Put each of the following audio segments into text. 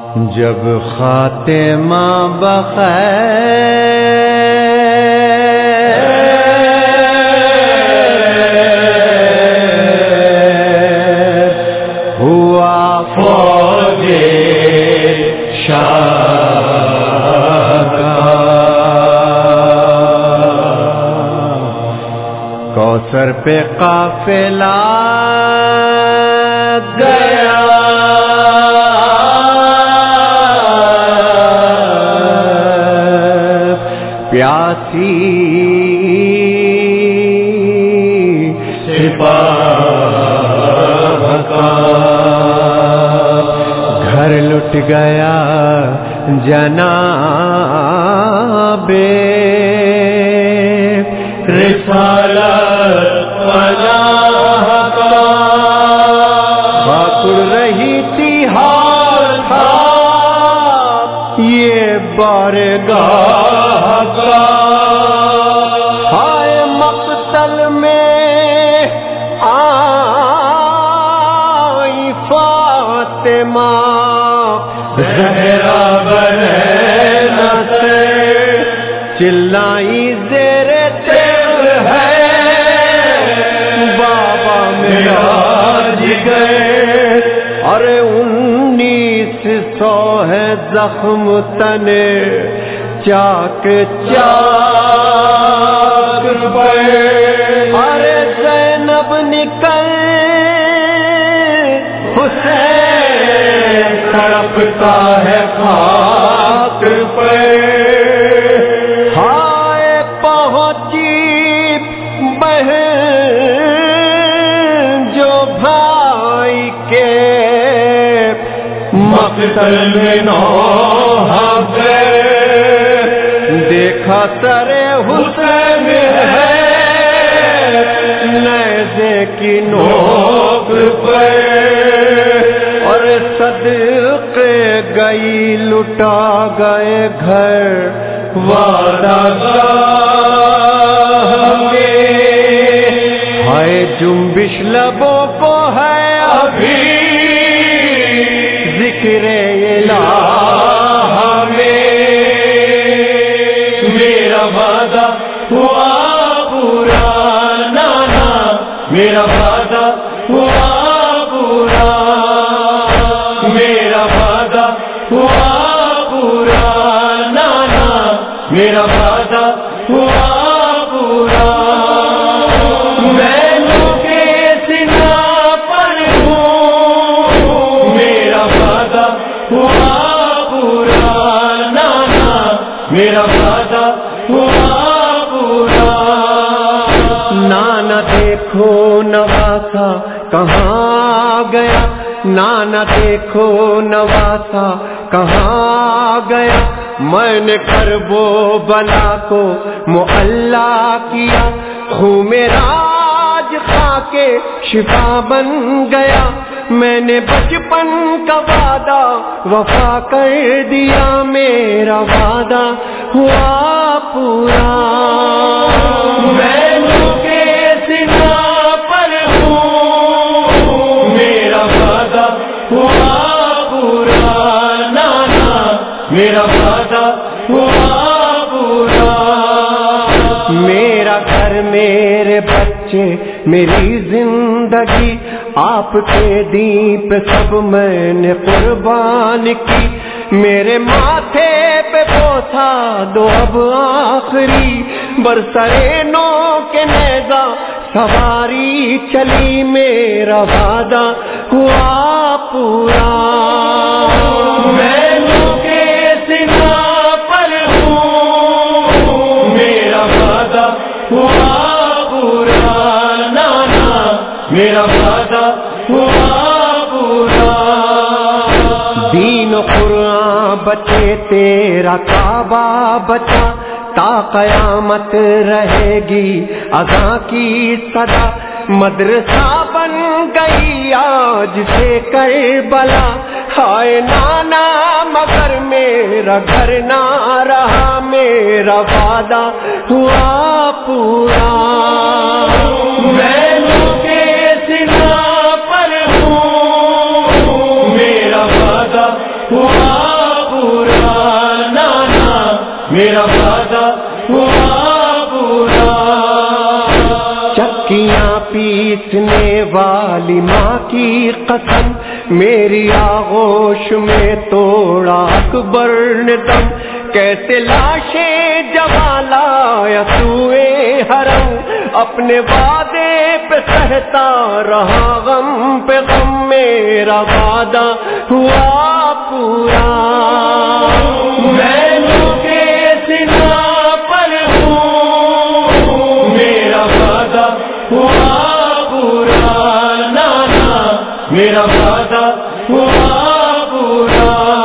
جب خاتمہ بخیر ہوا فوج شاہ کا، کوثر پہ قافلہ گیا، پیاسی سپاہ کا، گھر لٹ گیا جناب رسالت پناہ کا، باقر رہی تھی حال تھا یہ بارگاہ کا، ہائے مقتل میں آئی فاطمہ زہرا بنینا سے، چلائی زیر تیغ ہے بابا میرا جگر، ارے 1900 ہے زخم تنے چاک چاک پہ، ارے زینب نکل حسین تڑپتا ہے خاک پہ، ہائے پہنچی بہن جو بھائی کے مقتل میں نوحہ پہ، دیکھا سر حسین ہے نیزے کی نوک پہ، اور صدقے گئی لٹا گئے گھر وعدہ گاہ میں، ہائے جنبش لبوں کو ہے ابھی ذکر الہ میں، میرا وعدہ ہوا پورا نانا، میرا وعدہ ہوا پورا، میرا وعدہ ہوا پورا نانا، میرا وعدہ ہوا پورا، میں کے سنا پر ہوں، میرا وعدہ ہوا پورا نانا، میرا وعدہ ہوا پورا، نانا دیکھو نواسا کہاں گیا، نانا دیکھو نواسا کہاں گیا، میں نے کرب و بلا کو معلا کیا، خون میرا آج خاک شفا بن گیا، میں نے بچپن کا وعدہ وفا کر دیا، میرا وعدہ ہوا پورا، میں کے سنا پر ہوں، میرا وعدہ ہوا پورا نانا، میرا وعدہ ہوا پورا، میرا گھر میرے بچے میری زندگی آپ کے دین پہ سب میں نے قربان کی، میرے ماتھے پہ بوسا دو اب آخری، برسرے نو کے نیزہ سواری چلی، میرا وعدہ ہوا پورا، میں کے سنا پر ہوں، میرا وعدہ ہوا پورا نانا، میرا وعدہ ہوا پورا، دین و قرآن بچے تیرا کعبہ بچا، تا قیامت رہے گی اذان کی صدا، مدرسہ بن گئی آج سے کربلا، ہائے نانا مگر میرا گھر نہ رہا، میرا وعدہ ہوا پورا، میں کے سنا پر ہوں، میرا وعدہ ہوا میرا وعدہ ہوا پورا. چکیاں پیسنے والی ماں کی قسم میری آغوش میں توڑا اکبر نے دم. کیسے لاشیں جما لایا سوئے حرم, اپنے وعدے پہ سہتا رہا غم پہ غم. میرا وعدہ ہوا پورا. میں کے سنا پر ہوں, میرا وعدہ ہوا پورا. نانا میرا وعدہ ہوا پورا.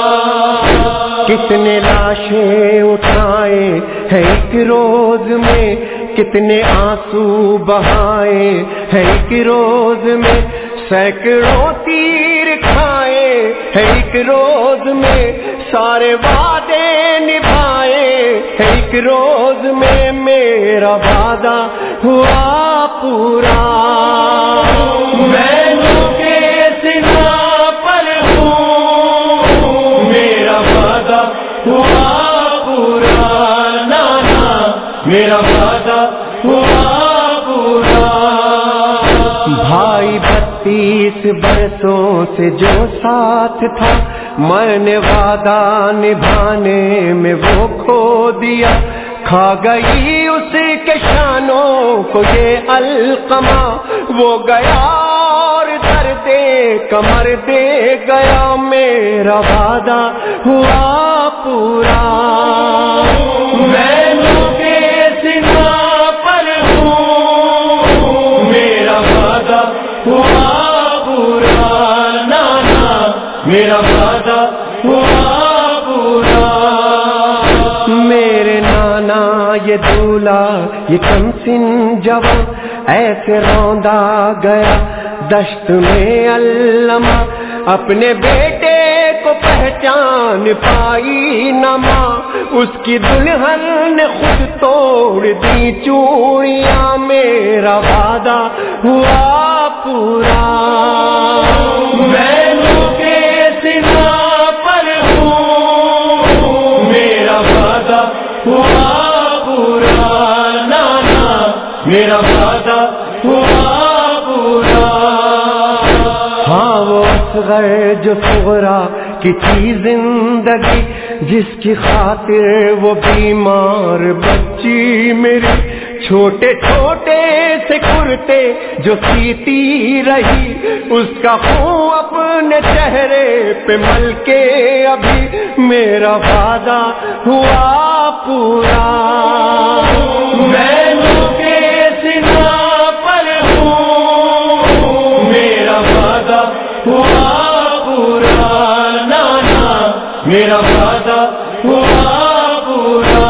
کتنے لاشیں اٹھائے ہیں ایک روز میں, کتنے آنسو بہائے ہیں ایک روز میں, سینکڑوں تیر کھائے ہیں ایک روز میں, سارے وعدے نبھائے ہیں ایک روز میں. میرا وعدہ ہوا پورا. میں کے سنا پر ہوں, میرا وعدہ ہوا پورا. نانا میرا وعدہ ہوا پورا. بھائی 32 برسوں سے جو ساتھ تھا, میں نے وعدہ نبھانے میں وہ کھو دیا. کھا گئی اس کے شانوں کو یہ علقمہ, وہ گیا اور درد کمر دے گیا. میرا وعدہ ہوا پورا. میں کے سنا پر ہوں, میرا وعدہ ہوا پورا. نانا میرا وعدہ ہوا پورا. میرے نانا یہ دولا یہ کم سن جوان, ایسے روندا گیا دشت میں علمہ. اپنے بیٹے کو پہچان پائی نہ ماں, اس کی دلہن نے خود توڑ دی چوڑیاں. میرا وعدہ ہوا پورا. میں کے سنا پر ہوں, میرا وعدہ ہوا پورا. نانا میرا وعدہ ہوا پورا. ہاں وہ اصغر جو صغرا کی تھی زندگی, جس کی خاطر وہ بیمار بچی میری, چھوٹے چھوٹے سے کرتے جو سیتی رہی, اس کا خون اپنے چہرے پہ مل کے ابھی. میرا وعدہ ہوا پورا. میں کے سنا پر ہوں, میرا وعدہ ہوا پورا. نانا میرا وعدہ ہوا پورا.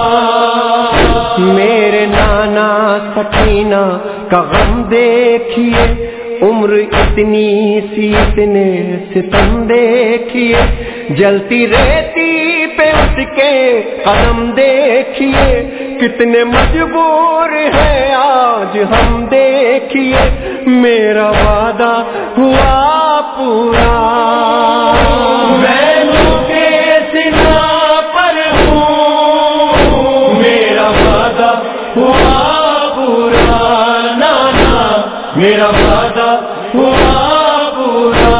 میرے نانا سکینہ کا غم دیکھیے, عمر اتنی سی اتنے ستم دیکھیے, جلتی رہتی پہ اس کے قدم دیکھیے, کتنے مجبور ہیں آج ہم دیکھیے. میرا وعدہ ہوا پورا. میں کے سنا پر ہوں, میرا وعدہ ہوا پورا. نانا میرا وعدہ ہوا پورا.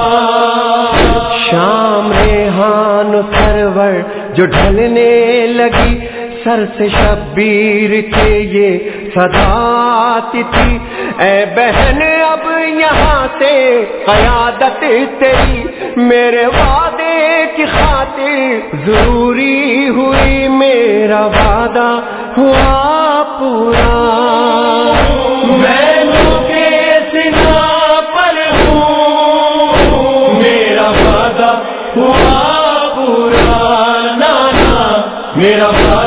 شام ریحان سرور جو ڈھلنے لگی, سر سے شبیر کے یہ صدا آتی تھی, اے بہن اب یہاں سے قیادت تیری, میرے وعدے کی خاطر ضروری ہوئی. میرا وعدہ ہوا پورا. میں کے سنا پر ہوں, میرا وعدہ ہوا پورا. نانا میرا وعدہ